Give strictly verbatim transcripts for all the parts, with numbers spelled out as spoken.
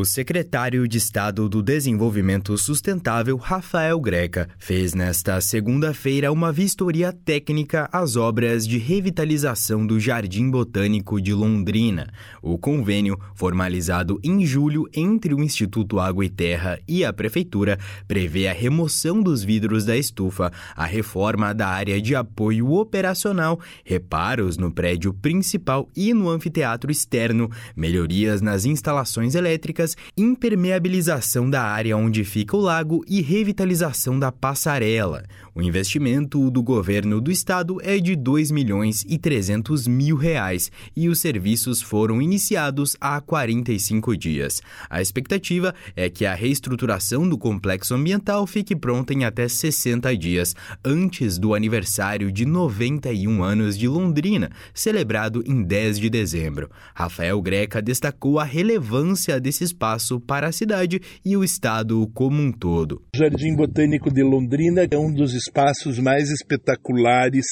O secretário de Estado do Desenvolvimento Sustentável, Rafael Greca, fez nesta segunda-feira uma vistoria técnica às obras de revitalização do Jardim Botânico de Londrina. O convênio, formalizado em julho entre o Instituto Água e Terra e a Prefeitura, prevê a remoção dos vidros da estufa, a reforma da área de apoio operacional, reparos no prédio principal e no anfiteatro externo, melhorias nas instalações elétricas, impermeabilização da área onde fica o lago e revitalização da passarela. O investimento do governo do estado é de dois milhões e trezentos mil reais e os serviços foram iniciados há quarenta e cinco dias. A expectativa é que a reestruturação do complexo ambiental fique pronta em até sessenta dias, antes do aniversário de noventa e um anos de Londrina, celebrado em dez de dezembro. Rafael Greca destacou a relevância desse espaço para a cidade e o estado como um todo. O Jardim Botânico de Londrina é um dos espaços mais espetaculares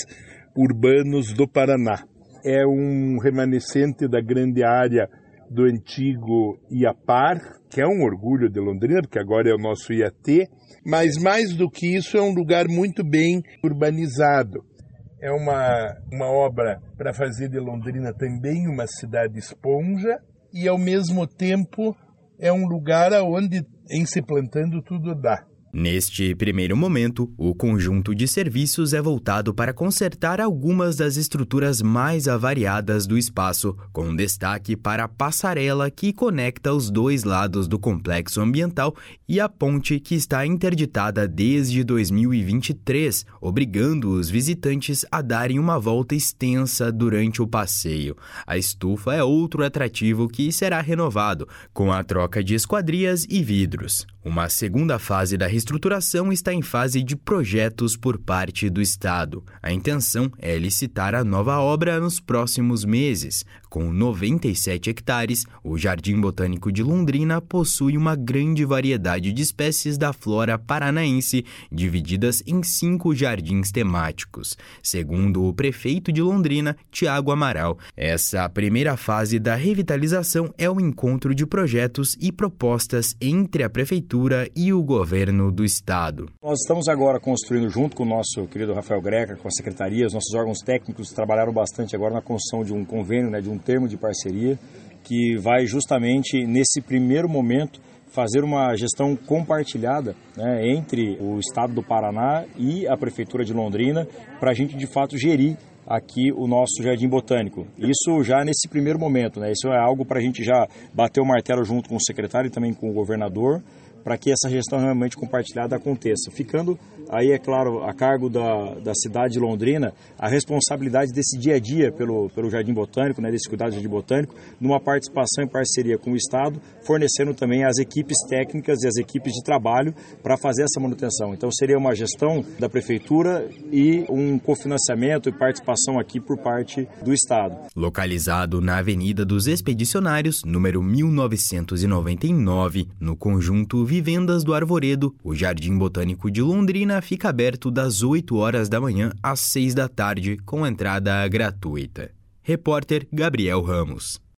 urbanos do Paraná. É um remanescente da grande área do antigo IAPAR, que é um orgulho de Londrina, porque agora é o nosso I A T, mas mais do que isso é um lugar muito bem urbanizado. É uma, uma obra para fazer de Londrina também uma cidade esponja e, ao mesmo tempo, é um lugar onde, em se plantando, tudo dá. Neste primeiro momento, o conjunto de serviços é voltado para consertar algumas das estruturas mais avariadas do espaço, com destaque para a passarela que conecta os dois lados do complexo ambiental e a ponte que está interditada desde dois mil e vinte e três, obrigando os visitantes a darem uma volta extensa durante o passeio. A estufa é outro atrativo que será renovado, com a troca de esquadrias e vidros. Uma segunda fase da reestruturação está em fase de projetos por parte do Estado. A intenção é licitar a nova obra nos próximos meses. Com noventa e sete hectares, o Jardim Botânico de Londrina possui uma grande variedade de espécies da flora paranaense, divididas em cinco jardins temáticos. Segundo o prefeito de Londrina, Tiago Amaral, essa primeira fase da revitalização é o encontro de projetos e propostas entre a prefeitura e o governo do estado. Nós estamos agora construindo, junto com o nosso querido Rafael Greca, com a secretaria, os nossos órgãos técnicos trabalharam bastante agora na construção de um convênio, né, de um termo de parceria, que vai justamente, nesse primeiro momento, fazer uma gestão compartilhada, né, entre o estado do Paraná e a prefeitura de Londrina, para a gente, de fato, gerir aqui o nosso Jardim Botânico. Isso já nesse primeiro momento, né? Isso é algo para a gente já bater o martelo junto com o secretário e também com o governador, para que essa gestão realmente compartilhada aconteça. Ficando aí, é claro, a cargo da, da cidade de Londrina, a responsabilidade desse dia a dia pelo, pelo Jardim Botânico, né, desse cuidado do Jardim Botânico, numa participação em parceria com o Estado, fornecendo também as equipes técnicas e as equipes de trabalho para fazer essa manutenção. Então seria uma gestão da Prefeitura e um cofinanciamento e participação aqui por parte do Estado. Localizado na Avenida dos Expedicionários, número mil novecentos e noventa e nove, no conjunto Vivendas do Arvoredo, o Jardim Botânico de Londrina fica aberto das oito horas da manhã às seis da tarde, com entrada gratuita. Repórter Gabriel Ramos.